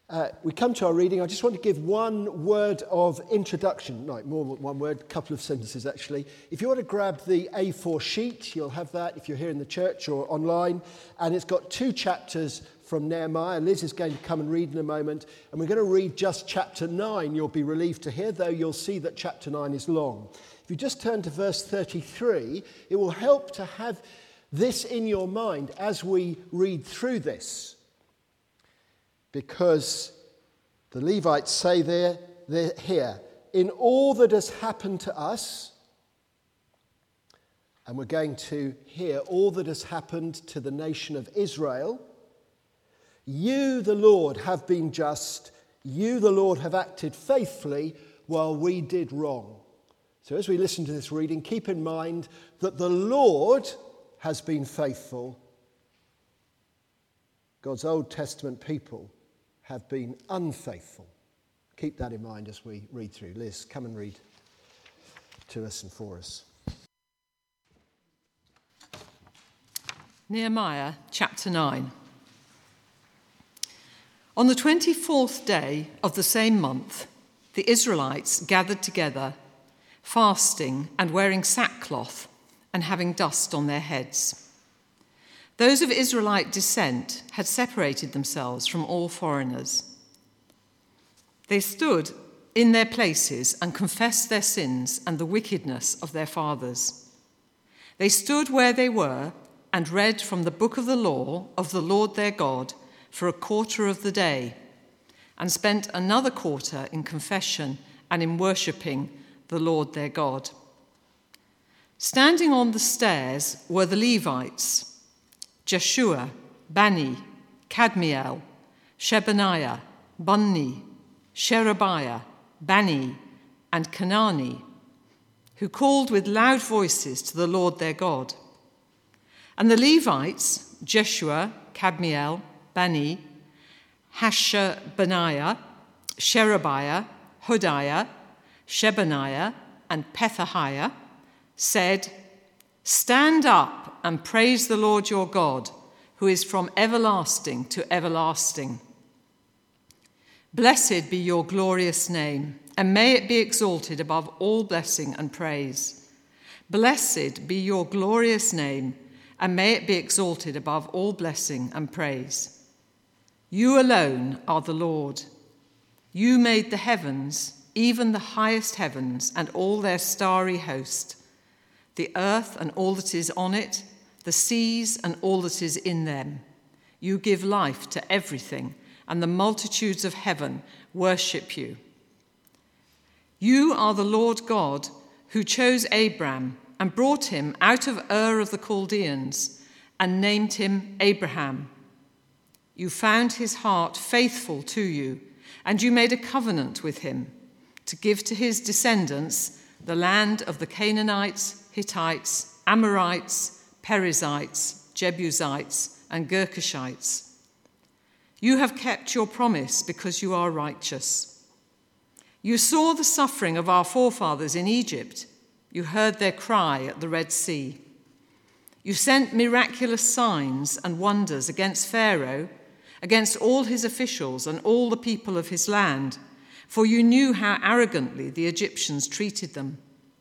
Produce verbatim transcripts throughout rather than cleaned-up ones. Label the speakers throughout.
Speaker 1: Uh, we come to our reading. I just want to give one word of introduction. No, more than one word, a couple of sentences actually. If you want to grab the A four sheet, you'll have that if you're here in the church or online. And it's got two chapters from Nehemiah. Liz is going to come and read in a moment. And we're going to read just chapter nine. You'll be relieved to hear, though you'll see that chapter nine is long. If you just turn to verse thirty-three, it will help to have this in your mind as we read through this. Because the Levites say there, they're here, in all that has happened to us, and we're going to hear all that has happened to the nation of Israel, you, the Lord, have been just, you, the Lord, have acted faithfully while we did wrong. So as we listen to this reading, keep in mind that the Lord has been faithful. God's Old Testament people have been unfaithful. Keep that in mind as we read through. Liz, come and read to us and for us.
Speaker 2: Nehemiah chapter nine. On the twenty-fourth day of the same month, the Israelites gathered together, fasting and wearing sackcloth and having dust on their heads. Those of Israelite descent had separated themselves from all foreigners. They stood in their places and confessed their sins and the wickedness of their fathers. They stood where they were and read from the book of the law of the Lord their God for a quarter of the day, and spent another quarter in confession and in worshipping the Lord their God. Standing on the stairs were the Levites, Jeshua, Bani, Kadmiel, Shebaniah, Bunni, Sherebiah, Bani, and Kanani, who called with loud voices to the Lord their God. And the Levites, Jeshua, Kadmiel, Bani, Hashabaniah, Sherebiah, Hodiah, Shebaniah, and Pethahiah, said, "Stand up and praise the Lord your God, who is from everlasting to everlasting. Blessed be your glorious name, and may it be exalted above all blessing and praise. Blessed be your glorious name, and may it be exalted above all blessing and praise. You alone are the Lord. You made the heavens, even the highest heavens, and all their starry host, the earth and all that is on it, the seas and all that is in them. You give life to everything, and the multitudes of heaven worship you. You are the Lord God who chose Abram and brought him out of Ur of the Chaldeans and named him Abraham. You found his heart faithful to you, and you made a covenant with him to give to his descendants the land of the Canaanites, Hittites, Amorites, Perizzites, Jebusites, and Girgashites. You have kept your promise because you are righteous. You saw the suffering of our forefathers in Egypt. You heard their cry at the Red Sea. You sent miraculous signs and wonders against Pharaoh, against all his officials and all the people of his land, for you knew how arrogantly the Egyptians treated them.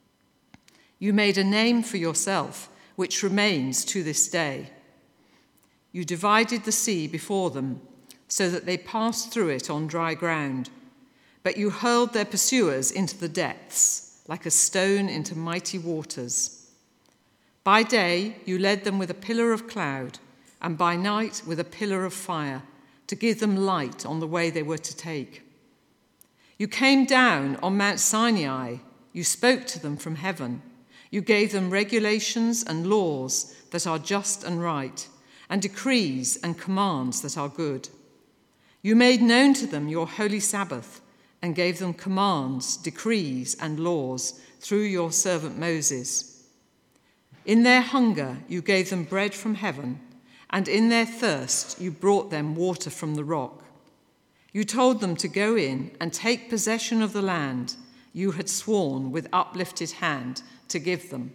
Speaker 2: You made a name for yourself, which remains to this day. You divided the sea before them, so that they passed through it on dry ground. But you hurled their pursuers into the depths, like a stone into mighty waters. By day you led them with a pillar of cloud, and by night with a pillar of fire, to give them light on the way they were to take. You came down on Mount Sinai. You spoke to them from heaven. You gave them regulations and laws that are just and right, and decrees and commands that are good. You made known to them your holy Sabbath, and gave them commands, decrees, and laws through your servant Moses. In their hunger you gave them bread from heaven, and in their thirst you brought them water from the rock. You told them to go in and take possession of the land you had sworn with uplifted hand to give them.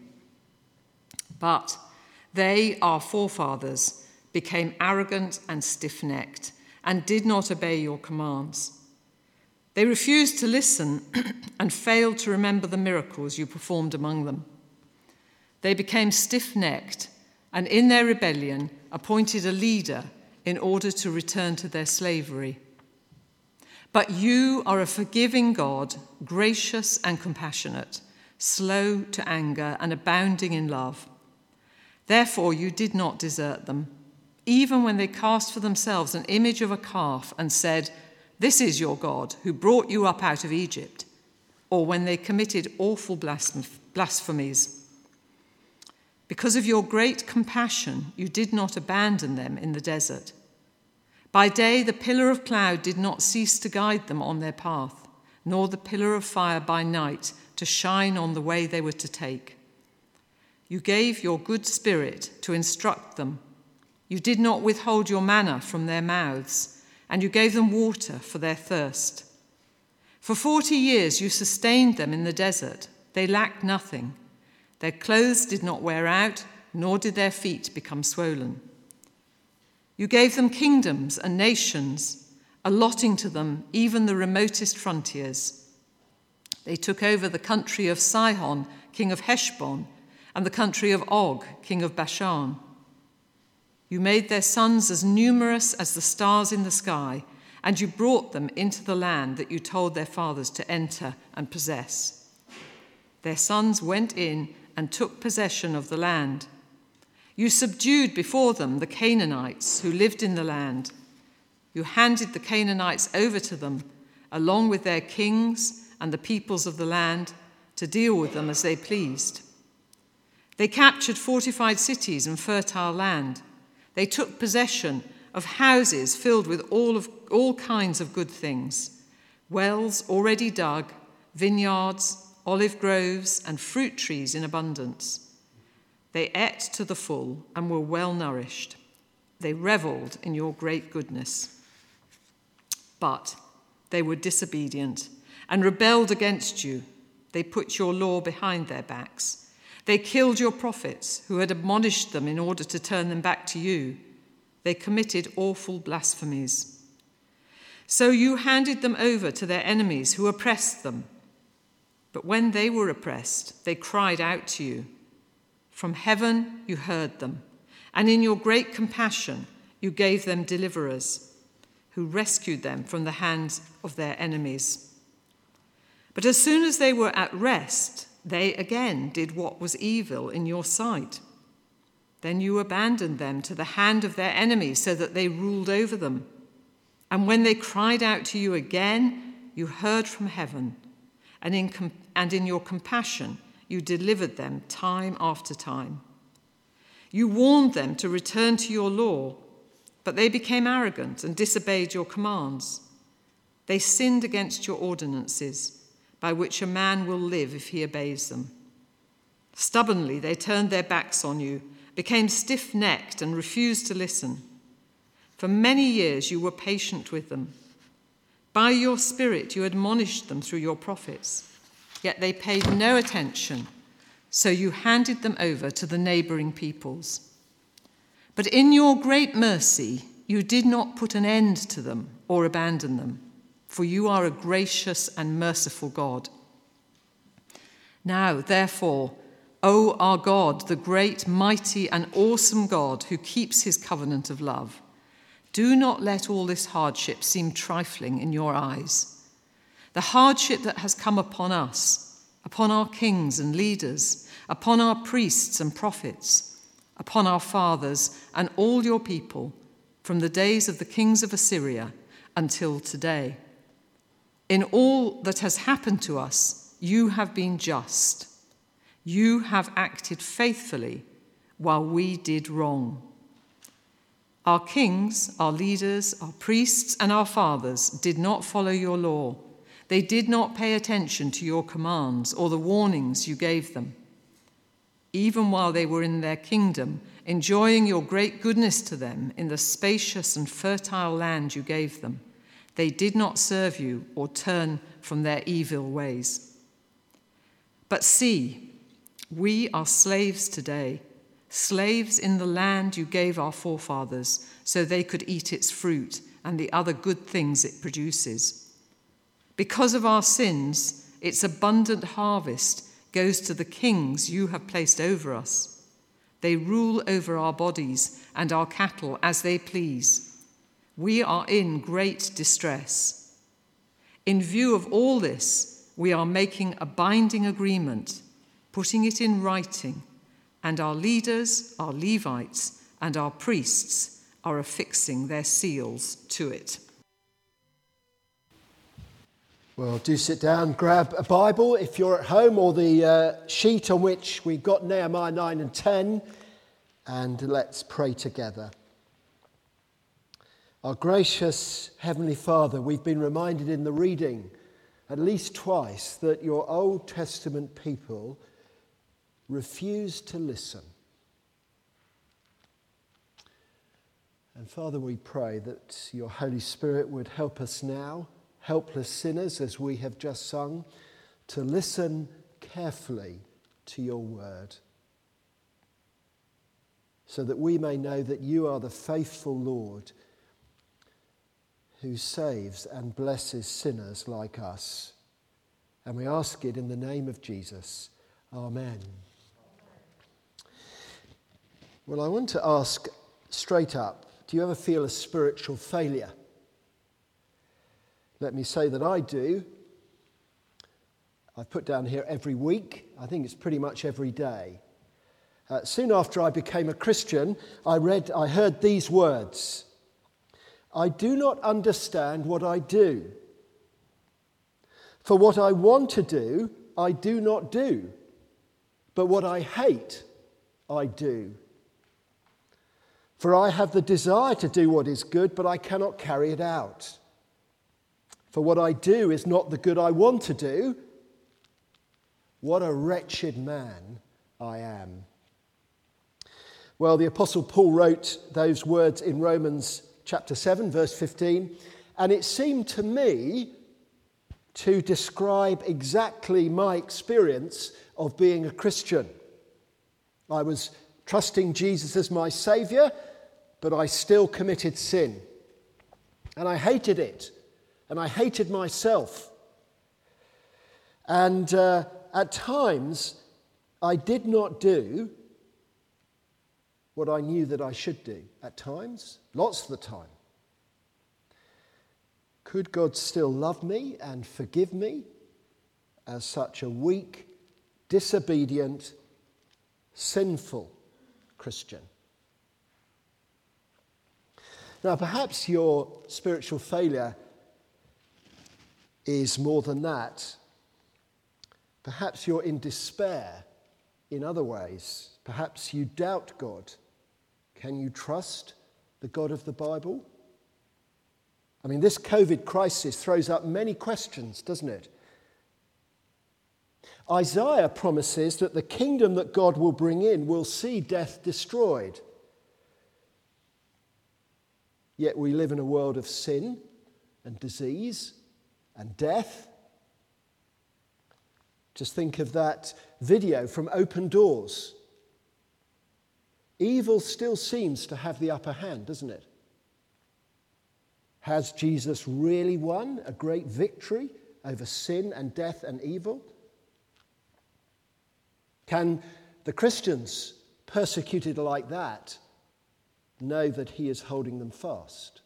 Speaker 2: But they, our forefathers, became arrogant and stiff-necked, and did not obey your commands. They refused to listen and failed to remember the miracles you performed among them. They became stiff-necked and in their rebellion appointed a leader in order to return to their slavery. But you are a forgiving God, gracious and compassionate, slow to anger and abounding in love. Therefore you did not desert them, even when they cast for themselves an image of a calf and said, "This is your God who brought you up out of Egypt," or when they committed awful blasphemies. Because of your great compassion, you did not abandon them in the desert. By day, the pillar of cloud did not cease to guide them on their path, nor the pillar of fire by night to shine on the way they were to take. You gave your good spirit to instruct them. You did not withhold your manna from their mouths, and you gave them water for their thirst. For forty years you sustained them in the desert. They lacked nothing. Their clothes did not wear out, nor did their feet become swollen. You gave them kingdoms and nations, allotting to them even the remotest frontiers. They took over the country of Sihon, king of Heshbon, and the country of Og, king of Bashan. You made their sons as numerous as the stars in the sky, and you brought them into the land that you told their fathers to enter and possess. Their sons went in and took possession of the land. You subdued before them the Canaanites who lived in the land. You handed the Canaanites over to them, along with their kings and the peoples of the land, to deal with them as they pleased. They captured fortified cities and fertile land. They took possession of houses filled with all of all kinds of good things, wells already dug, vineyards, olive groves, and fruit trees in abundance. They ate to the full and were well nourished. They reveled in your great goodness. But they were disobedient and rebelled against you. They put your law behind their backs. They killed your prophets who had admonished them in order to turn them back to you. They committed awful blasphemies. So you handed them over to their enemies who oppressed them. But when they were oppressed, they cried out to you. From heaven you heard them, and in your great compassion you gave them deliverers, who rescued them from the hands of their enemies. But as soon as they were at rest, they again did what was evil in your sight. Then you abandoned them to the hand of their enemies so that they ruled over them. And when they cried out to you again, you heard from heaven, and in, com- and in your compassion you delivered them time after time. You warned them to return to your law, but they became arrogant and disobeyed your commands. They sinned against your ordinances, by which a man will live if he obeys them. Stubbornly they turned their backs on you, became stiff-necked and refused to listen. For many years you were patient with them. By your Spirit you admonished them through your prophets, yet they paid no attention, so you handed them over to the neighboring peoples. But in your great mercy you did not put an end to them or abandon them, for you are a gracious and merciful God. Now, therefore, O our God, the great, mighty, and awesome God who keeps his covenant of love, do not let all this hardship seem trifling in your eyes. The hardship that has come upon us, upon our kings and leaders, upon our priests and prophets, upon our fathers and all your people, from the days of the kings of Assyria until today. In all that has happened to us, you have been just. You have acted faithfully while we did wrong. Our kings, our leaders, our priests, and our fathers did not follow your law. They did not pay attention to your commands or the warnings you gave them. Even while they were in their kingdom, enjoying your great goodness to them in the spacious and fertile land you gave them, they did not serve you or turn from their evil ways. But see, we are slaves today, slaves in the land you gave our forefathers, so they could eat its fruit and the other good things it produces. Because of our sins, its abundant harvest goes to the kings you have placed over us. They rule over our bodies and our cattle as they please. We are in great distress. In view of all this, we are making a binding agreement, putting it in writing, and our leaders, our Levites, and our priests are affixing their seals to it.
Speaker 1: Well, do sit down, grab a Bible if you're at home, or the uh, sheet on which we've got Nehemiah nine and ten, and let's pray together. Our gracious Heavenly Father, we've been reminded in the reading at least twice that your Old Testament people refused to listen. And Father, we pray that your Holy Spirit would help us now, helpless sinners, as we have just sung, to listen carefully to your word, so that we may know that you are the faithful Lord who saves and blesses sinners like us. And we ask it in the name of Jesus. Amen. Well, I want to ask straight up, do you ever feel a spiritual failure? Let me say that I do. I've put down here every week. I think it's pretty much every day. Uh, soon after I became a Christian, I read, I heard these words: I do not understand what I do. For what I want to do, I do not do. But what I hate, I do. For I have the desire to do what is good, but I cannot carry it out. For what I do is not the good I want to do. What a wretched man I am. Well, the Apostle Paul wrote those words in Romans chapter seven, verse fifteen, and it seemed to me to describe exactly my experience of being a Christian. I was trusting Jesus as my Saviour, but I still committed sin. And I hated it. And I hated myself. And uh, at times, I did not do what I knew that I should do. At times, lots of the time. Could God still love me and forgive me as such a weak, disobedient, sinful Christian? Now, perhaps your spiritual failure is more than that. Perhaps you're in despair in other ways. Perhaps you doubt God. Can you trust the God of the Bible? I mean, this COVID crisis throws up many questions, doesn't it? Isaiah promises that the kingdom that God will bring in will see death destroyed. Yet we live in a world of sin and disease and death. Just think of that video from Open Doors. Evil still seems to have the upper hand, doesn't it? Has Jesus really won a great victory over sin and death and evil? Can the Christians persecuted like that know that he is holding them fast?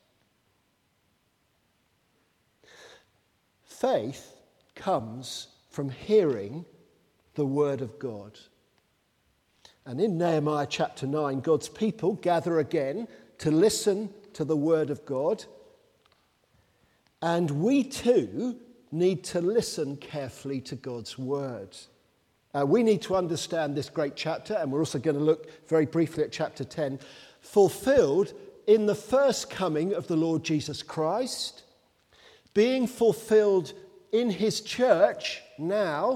Speaker 1: Faith comes from hearing the word of God. And in Nehemiah chapter nine, God's people gather again to listen to the word of God. And we too need to listen carefully to God's word. Uh, we need to understand this great chapter, and we're also going to look very briefly at chapter ten, fulfilled in the first coming of the Lord Jesus Christ, being fulfilled in his church now,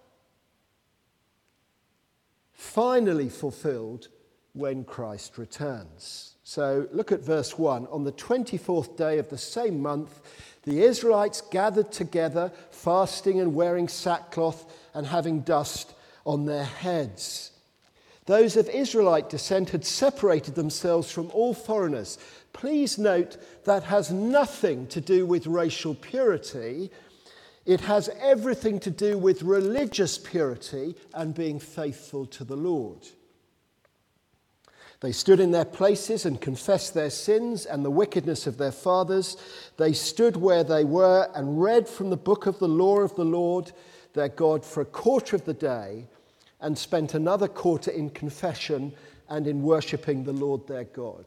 Speaker 1: finally fulfilled when Christ returns. So look at verse one. On the twenty-fourth day of the same month, the Israelites gathered together, fasting and wearing sackcloth and having dust on their heads. Those of Israelite descent had separated themselves from all foreigners, Please note that has nothing to do with racial purity. It has everything to do with religious purity and being faithful to the Lord. They stood in their places and confessed their sins and the wickedness of their fathers. They stood where they were and read from the book of the law of the Lord, their God, for a quarter of the day, and spent another quarter in confession and in worshipping the Lord their God.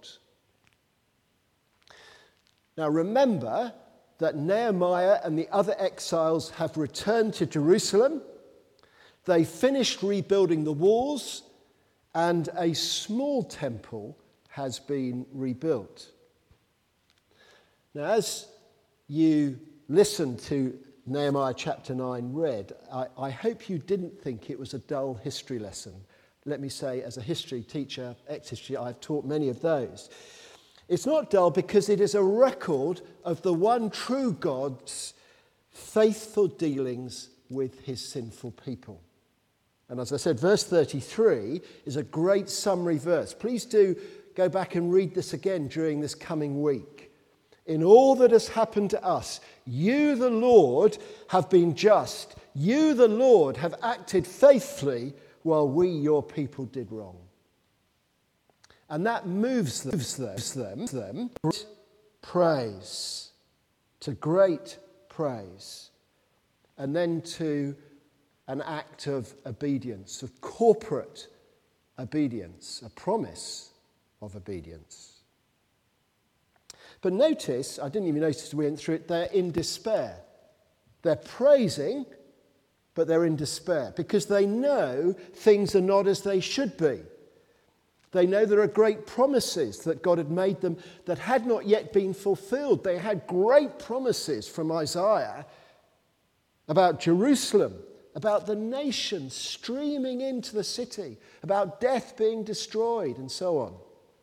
Speaker 1: Now remember that Nehemiah and the other exiles have returned to Jerusalem. They finished rebuilding the walls, and a small temple has been rebuilt. Now, as you listen to Nehemiah chapter nine read, I, I hope you didn't think it was a dull history lesson. Let me say, as a history teacher, ex-history, I've taught many of those. It's not dull because it is a record of the one true God's faithful dealings with his sinful people. And as I said, verse thirty-three is a great summary verse. Please do go back and read this again during this coming week. In all that has happened to us, you, the Lord, have been just. You, the Lord, have acted faithfully while we, your people, did wrong. And that moves them, moves them, them to praise, to great praise, and then to an act of obedience, of corporate obedience, a promise of obedience. But notice, I didn't even notice we went through it, they're in despair. They're praising, but they're in despair because they know things are not as they should be. They know there are great promises that God had made them that had not yet been fulfilled. They had great promises from Isaiah about Jerusalem, about the nation streaming into the city, about death being destroyed, and so on.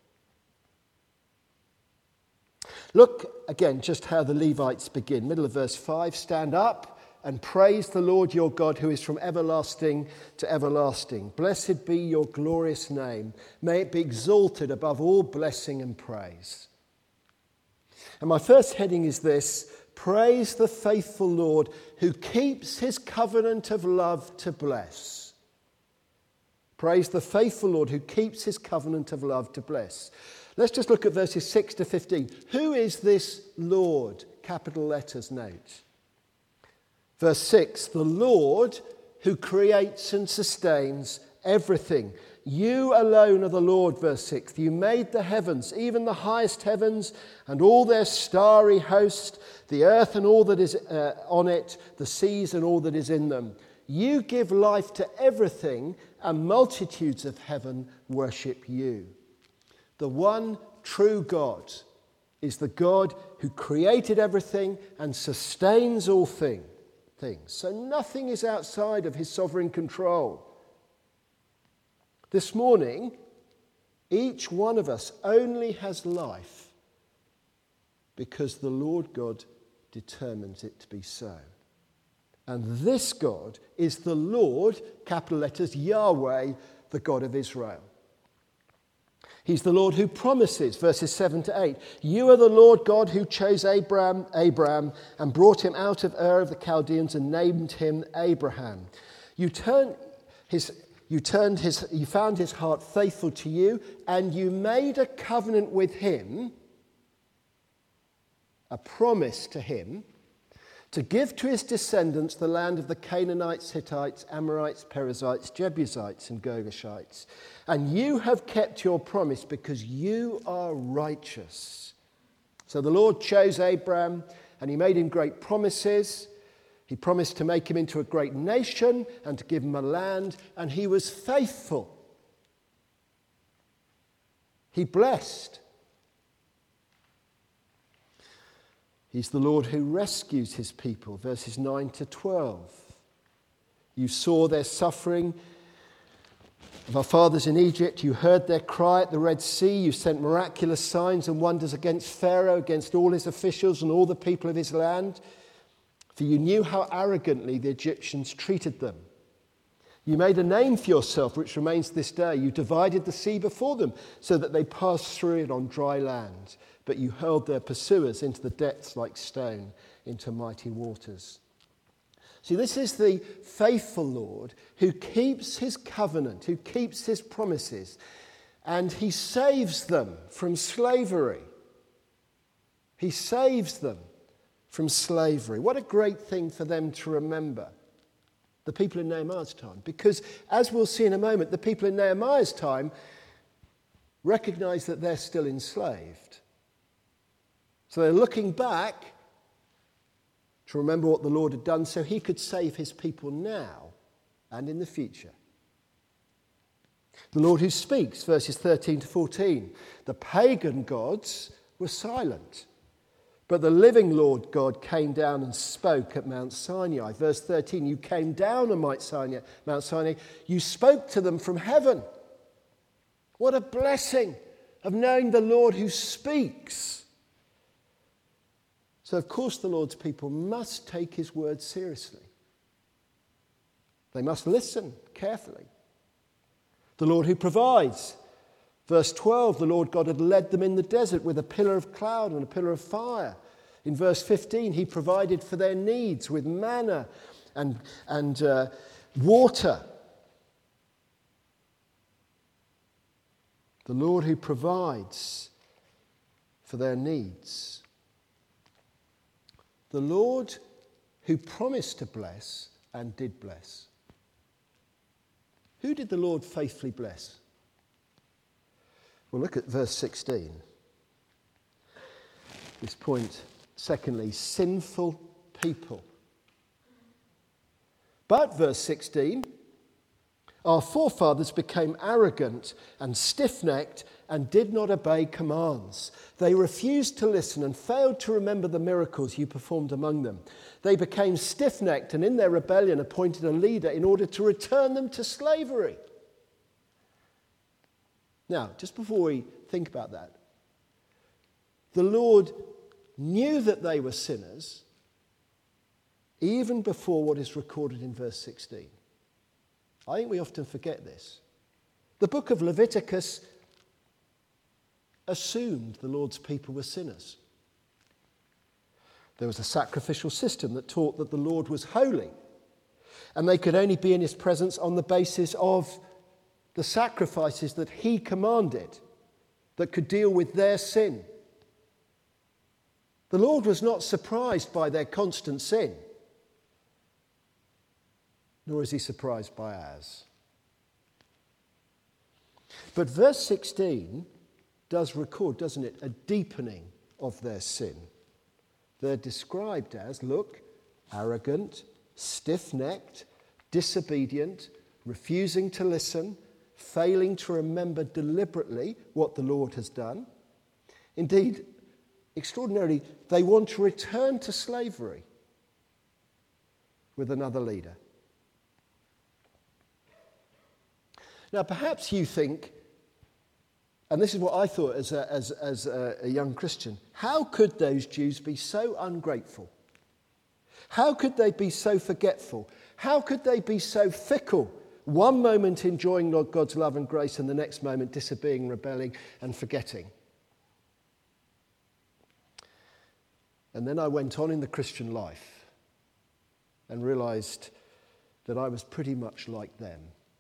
Speaker 1: Look again just how the Levites begin. Middle of verse five, stand up and praise the Lord your God who is from everlasting to everlasting. Blessed be your glorious name. May it be exalted above all blessing and praise. And my first heading is this: praise the faithful Lord who keeps his covenant of love to bless. Praise the faithful Lord who keeps his covenant of love to bless. Let's just look at verses six to fifteen. Who is this Lord? Capital letters, note. Verse six, the Lord who creates and sustains everything. You alone are the Lord, verse six. You made the heavens, even the highest heavens, and all their starry host, the earth and all that is uh, on it, the seas and all that is in them. You give life to everything, and multitudes of heaven worship you. The one true God is the God who created everything and sustains all things. So nothing is outside of his sovereign control. This morning, each one of us only has life because the Lord God determines it to be so. And this God is the Lord, capital letters, Yahweh, the God of Israel. He's the Lord who promises, verses seven to eight. You are the Lord God who chose Abraham, Abraham and brought him out of Ur of the Chaldeans and named him Abraham. You turned his, you turned his, you found his heart faithful to you, and you made a covenant with him, a promise to him, to give to his descendants the land of the Canaanites, Hittites, Amorites, Perizzites, Jebusites, and Girgashites. And you have kept your promise because you are righteous. So the Lord chose Abraham, and he made him great promises. He promised to make him into a great nation and to give him a land, and he was faithful. He blessed. He's the Lord who rescues his people, verses nine to twelve. You saw their suffering of our fathers in Egypt. You heard their cry at the Red Sea. You sent miraculous signs and wonders against Pharaoh, against all his officials and all the people of his land. For you knew how arrogantly the Egyptians treated them. You made a name for yourself, which remains to this day. You divided the sea before them so that they passed through it on dry land. but you hurled their pursuers into the depths like stone into mighty waters. See, this is the faithful Lord who keeps his covenant, who keeps his promises, and he saves them from slavery. He saves them from slavery. What a great thing for them to remember, the people in Nehemiah's time. Because, as we'll see in a moment, the people in Nehemiah's time recognize that they're still enslaved. So they're looking back to remember what the Lord had done so he could save his people now and in the future. The Lord who speaks, verses thirteen to fourteen. The pagan gods were silent, but the living Lord God came down and spoke at Mount Sinai. Verse thirteen, you came down on Mount Sinai, Mount Sinai. You spoke to them from heaven. What a blessing of knowing the Lord who speaks. So, of course, the Lord's people must take his word seriously. They must listen carefully. The Lord who provides. Verse twelve, the Lord God had led them in the desert with a pillar of cloud and a pillar of fire. In verse fifteen, he provided for their needs with manna and, and uh, water. The Lord who provides for their needs. The Lord who promised to bless and did bless. Who did the Lord faithfully bless? Well, look at verse sixteen. This point, secondly, sinful people. But, verse sixteen, our forefathers became arrogant and stiff-necked and did not obey commands. They refused to listen and failed to remember the miracles you performed among them. They became stiff-necked and in their rebellion appointed a leader in order to return them to slavery. Now, just before we think about that, the Lord knew that they were sinners even before what is recorded in verse sixteen. I think we often forget this. The book of Leviticus assumed the Lord's people were sinners. There was a sacrificial system that taught that the Lord was holy, and they could only be in his presence on the basis of the sacrifices that he commanded that could deal with their sin. The Lord was not surprised by their constant sin, nor is he surprised by ours. But verse sixteen does record, doesn't it, a deepening of their sin. They're described as, look, arrogant, stiff-necked, disobedient, refusing to listen, failing to remember deliberately what the Lord has done. Indeed, extraordinarily, they want to return to slavery with another leader. Now, perhaps you think, and this is what I thought as a, as, as a, a young Christian, how could those Jews be so ungrateful? How could they be so forgetful? How could they be so fickle? One moment enjoying God's love and grace and the next moment disobeying, rebelling and forgetting. And then I went on in the Christian life and realized that I was pretty much like them.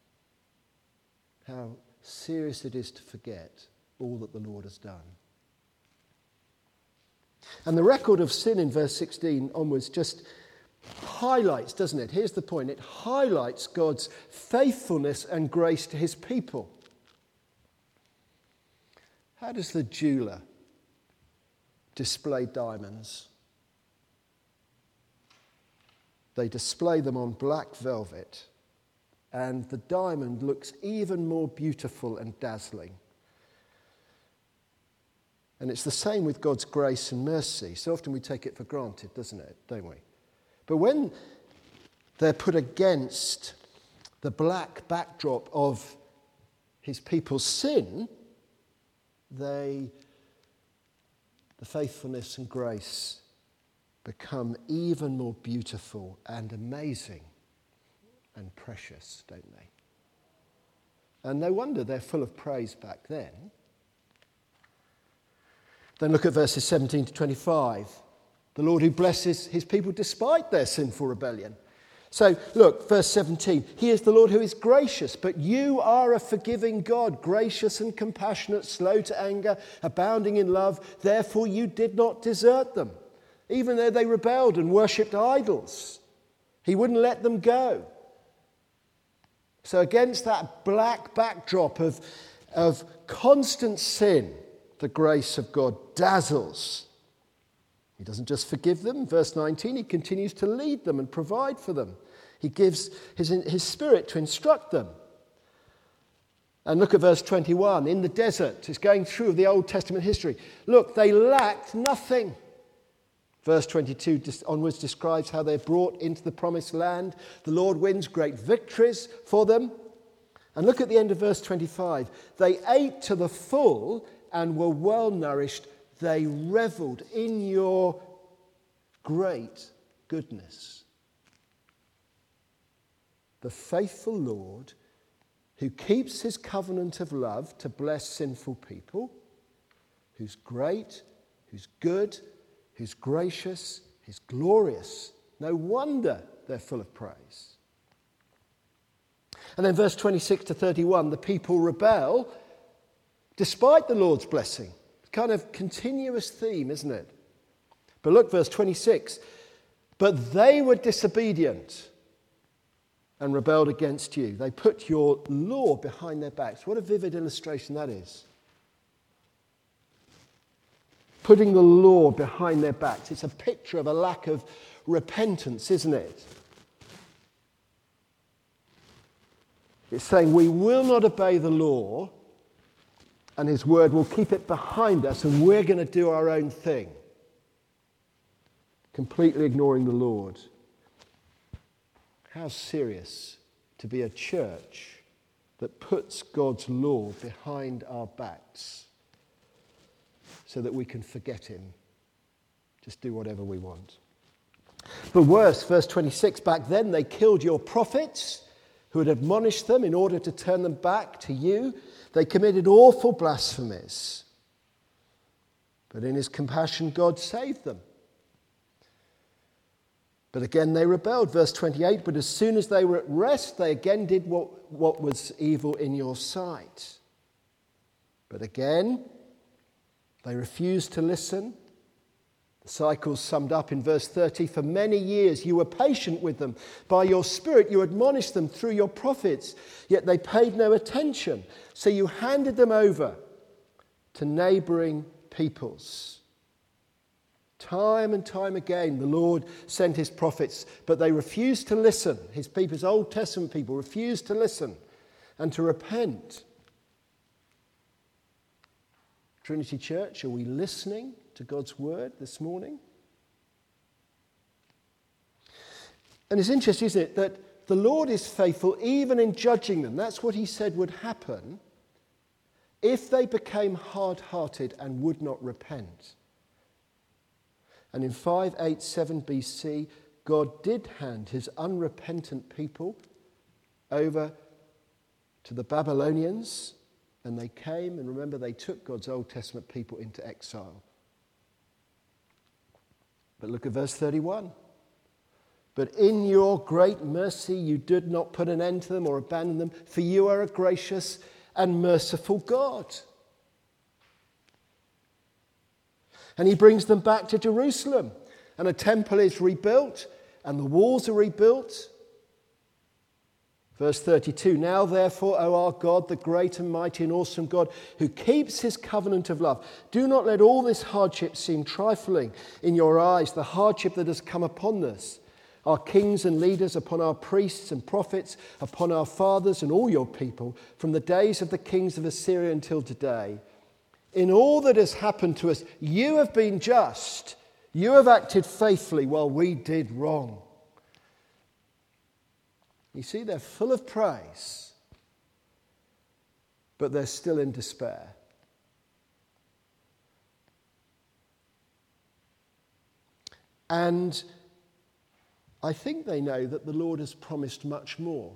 Speaker 1: How serious it is to forget all that the Lord has done. And the record of sin in verse sixteen onwards just highlights, doesn't it? Here's the point. It highlights God's faithfulness and grace to his people. How does the jeweler display diamonds? They display them on black velvet, and the diamond looks even more beautiful and dazzling. And it's the same with God's grace and mercy. So often we take it for granted, doesn't it? Don't we? But when they're put against the black backdrop of his people's sin, they, the faithfulness and grace become even more beautiful and amazing and precious, don't they? And no wonder they're full of praise back then. Then look at verses seventeen to twenty-five. The Lord who blesses his people despite their sinful rebellion. So look, verse seventeen. He is the Lord who is gracious, but you are a forgiving God, gracious and compassionate, slow to anger, abounding in love. Therefore you did not desert them, even though they rebelled and worshipped idols. He wouldn't let them go. So against that black backdrop of, of constant sin, the grace of God dazzles. He doesn't just forgive them. Verse nineteen, he continues to lead them and provide for them. He gives his, his Spirit to instruct them. And look at verse twenty-one. In the desert, it's going through the Old Testament history. Look, they lacked nothing. Verse twenty-two onwards describes how they're brought into the promised land. The Lord wins great victories for them. And look at the end of verse twenty-five. They ate to the full and were well nourished. They reveled in your great goodness. The faithful Lord who keeps his covenant of love to bless sinful people, who's great, who's good, who's gracious, who's glorious. No wonder they're full of praise. And then verse twenty-six to thirty-one, the people rebel despite the Lord's blessing. Kind of continuous theme, isn't it? But look, verse twenty-six. But they were disobedient and rebelled against you. They put your law behind their backs. What a vivid illustration that is. Putting the law behind their backs. It's a picture of a lack of repentance, isn't it? It's saying we will not obey the law, and his word will keep it behind us, and we're going to do our own thing. Completely ignoring the Lord. How serious to be a church that puts God's law behind our backs so that we can forget him. Just do whatever we want. But worse, verse twenty-six, back then they killed your prophets who had admonished them in order to turn them back to you. They committed awful blasphemies. But in his compassion, God saved them. But again they rebelled. Verse twenty-eight, but as soon as they were at rest, they again did what, what was evil in your sight. But again, they refused to listen. The cycle's summed up in verse thirty. For many years you were patient with them. By your Spirit you admonished them through your prophets. Yet they paid no attention. So you handed them over to neighbouring peoples. Time and time again the Lord sent his prophets, but they refused to listen. His people, his Old Testament people, refused to listen and to repent. Trinity Church, are we listening to God's word this morning? And it's interesting, isn't it, that the Lord is faithful even in judging them. That's what he said would happen if they became hard-hearted and would not repent. And in five eighty-seven B C, God did hand his unrepentant people over to the Babylonians, and they came, and remember, they took God's Old Testament people into exile. But look at verse thirty-one. But in your great mercy you did not put an end to them or abandon them, for you are a gracious and merciful God. And he brings them back to Jerusalem, and a temple is rebuilt, and the walls are rebuilt. Verse thirty-two, now therefore, O our God, the great and mighty and awesome God, who keeps his covenant of love, do not let all this hardship seem trifling in your eyes, the hardship that has come upon us, our kings and leaders, upon our priests and prophets, upon our fathers and all your people, from the days of the kings of Assyria until today. In all that has happened to us, you have been just. You have acted faithfully while we did wrong. You see, they're full of praise, but they're still in despair. And I think they know that the Lord has promised much more,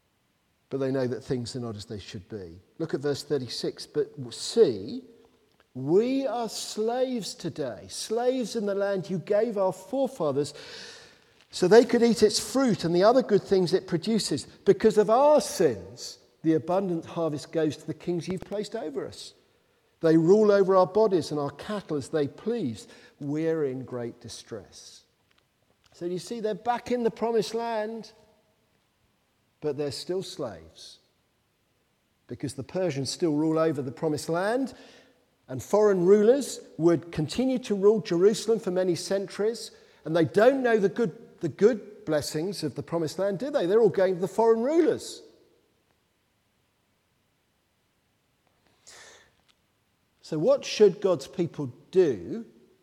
Speaker 1: but they know that things are not as they should be. Look at verse thirty-six. But see, We are slaves today, slaves in the land you gave our forefathers so they could eat its fruit and the other good things it produces. Because of our sins, the abundant harvest goes to the kings you've placed over us. They rule over our bodies and our cattle as they please. We're in great distress. So you see, they're back in the promised land, but they're still slaves. Because the Persians still rule over the promised land, and foreign rulers would continue to rule Jerusalem for many centuries, and they don't know the good, the good blessings of the promised land, do they? They're all going to the foreign rulers. So what should God's people do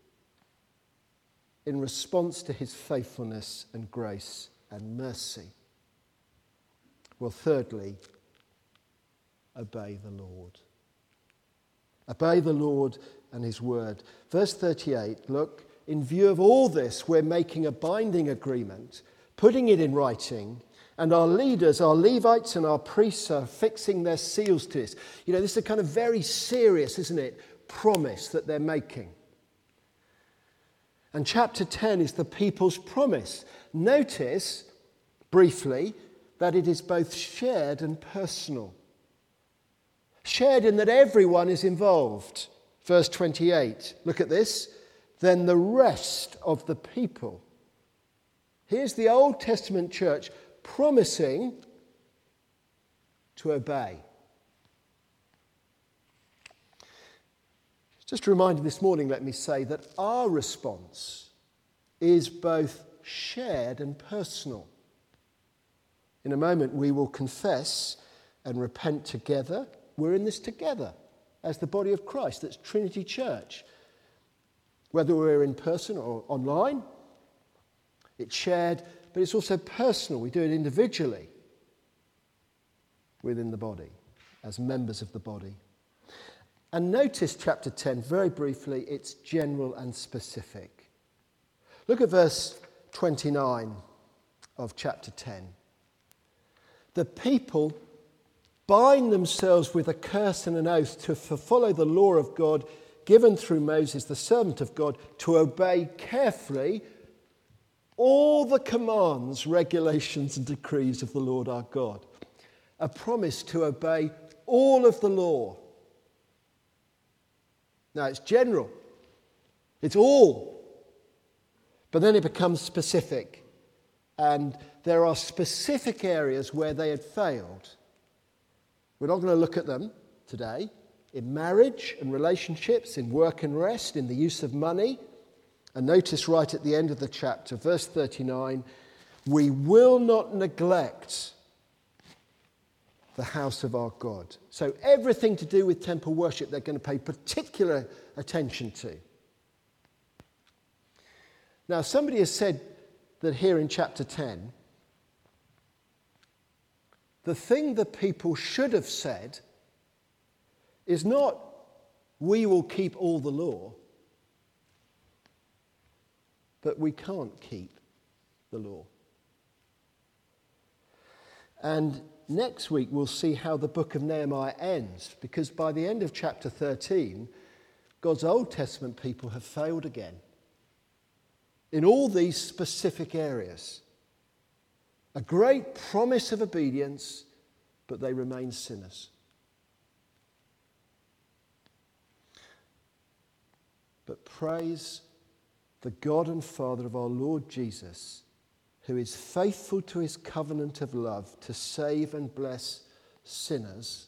Speaker 1: in response to his faithfulness and grace and mercy? Well, thirdly, obey the Lord. Obey the Lord and his word. Verse thirty-eight, look, in view of all this, we're making a binding agreement, putting it in writing, and our leaders, our Levites and our priests are fixing their seals to this. You know, this is a kind of very serious, isn't it, promise that they're making. And chapter ten is the people's promise. Notice, briefly, that it is both shared and personal. Shared in that everyone is involved. Verse twenty-eight, look at this. Then the rest of the people. Here's the Old Testament church promising to obey. Just a reminder this morning, let me say, that our response is both shared and personal. In a moment, we will confess and repent together. We're in this together as the body of Christ. That's Trinity Church. Whether we're in person or online, it's shared, but it's also personal. We do it individually within the body, as members of the body. And notice chapter ten, very briefly, it's general and specific. Look at verse twenty-nine of chapter ten. The people bind themselves with a curse and an oath to follow the law of God given through Moses, the servant of God, to obey carefully all the commands, regulations and decrees of the Lord our God. A promise to obey all of the law. Now it's general. It's all. But then it becomes specific. And there are specific areas where they had failed. We're not going to look at them today. In marriage and relationships, in work and rest, in the use of money. And notice right at the end of the chapter, verse thirty-nine, we will not neglect the house of our God. So everything to do with temple worship, they're going to pay particular attention to. Now, somebody has said that here in chapter ten, the thing the people should have said is not, we will keep all the law, but we can't keep the law. And next week we'll see how the book of Nehemiah ends, because by the end of chapter thirteen, God's Old Testament people have failed again in all these specific areas. A great promise of obedience, but they remain sinners. But praise the God and Father of our Lord Jesus, who is faithful to his covenant of love to save and bless sinners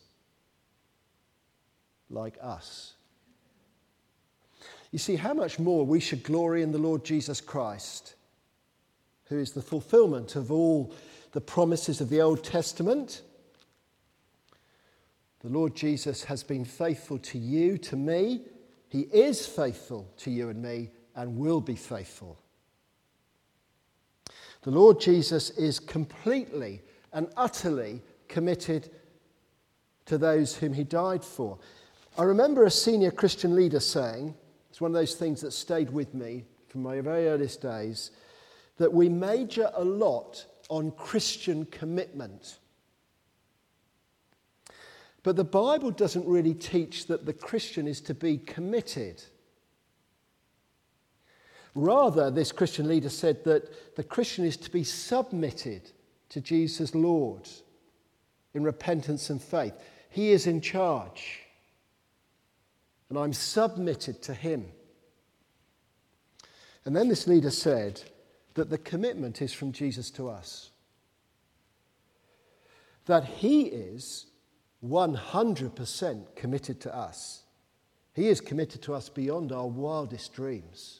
Speaker 1: like us. You see, how much more we should glory in the Lord Jesus Christ, who is the fulfillment of all the promises of the Old Testament. The Lord Jesus has been faithful to you, to me. He is faithful to you and me and will be faithful. The Lord Jesus is completely and utterly committed to those whom he died for. I remember a senior Christian leader saying, it's one of those things that stayed with me from my very earliest days, that we major a lot on Christian commitment. But the Bible doesn't really teach that the Christian is to be committed. Rather, this Christian leader said that the Christian is to be submitted to Jesus Lord in repentance and faith. He is in charge, and I'm submitted to him. And then this leader said that the commitment is from Jesus to us. That he is one hundred percent committed to us. He is committed to us beyond our wildest dreams.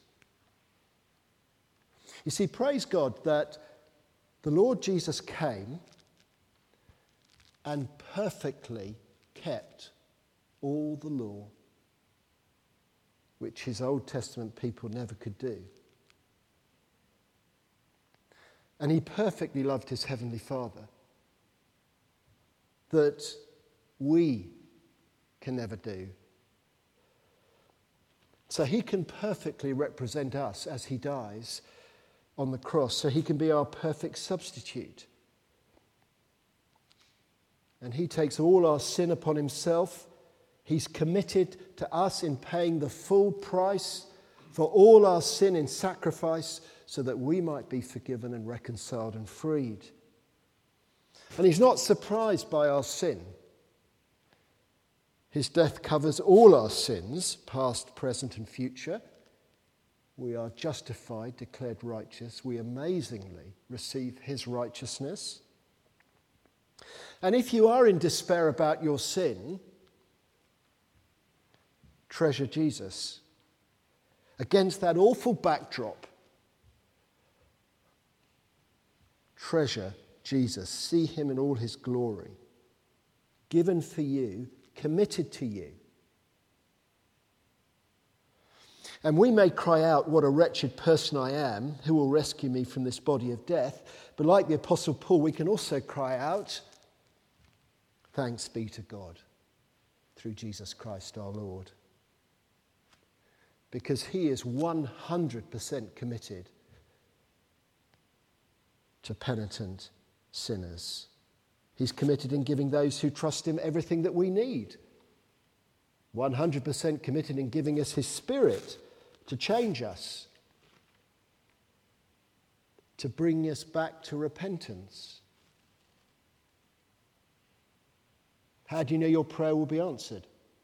Speaker 1: You see, praise God that the Lord Jesus came and perfectly kept all the law, which his Old Testament people never could do. And he perfectly loved his heavenly Father, that we can never do. So he can perfectly represent us as he dies on the cross, so he can be our perfect substitute. And he takes all our sin upon himself. He's committed to us in paying the full price for all our sin in sacrifice so that we might be forgiven and reconciled and freed. And he's not surprised by our sin. His death covers all our sins, past, present, and future. We are justified, declared righteous. We amazingly receive his righteousness. And if you are in despair about your sin, treasure Jesus. Against that awful backdrop, treasure Jesus. See him in all his glory. Given for you, committed to you. And we may cry out, what a wretched person I am, who will rescue me from this body of death? But like the Apostle Paul, we can also cry out, thanks be to God through Jesus Christ our Lord. Because he is one hundred percent committed to penitent sinners. He's committed in giving those who trust him everything that we need. one hundred percent committed in giving us his Spirit to change us, to bring us back to repentance. How do you know your prayer will be answered?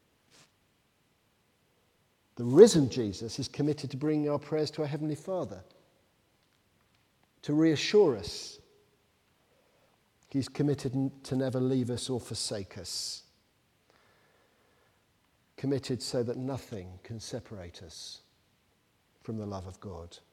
Speaker 1: The risen Jesus is committed to bringing our prayers to our Heavenly Father, to reassure us. He's committed to never leave us or forsake us. Committed so that nothing can separate us from the love of God.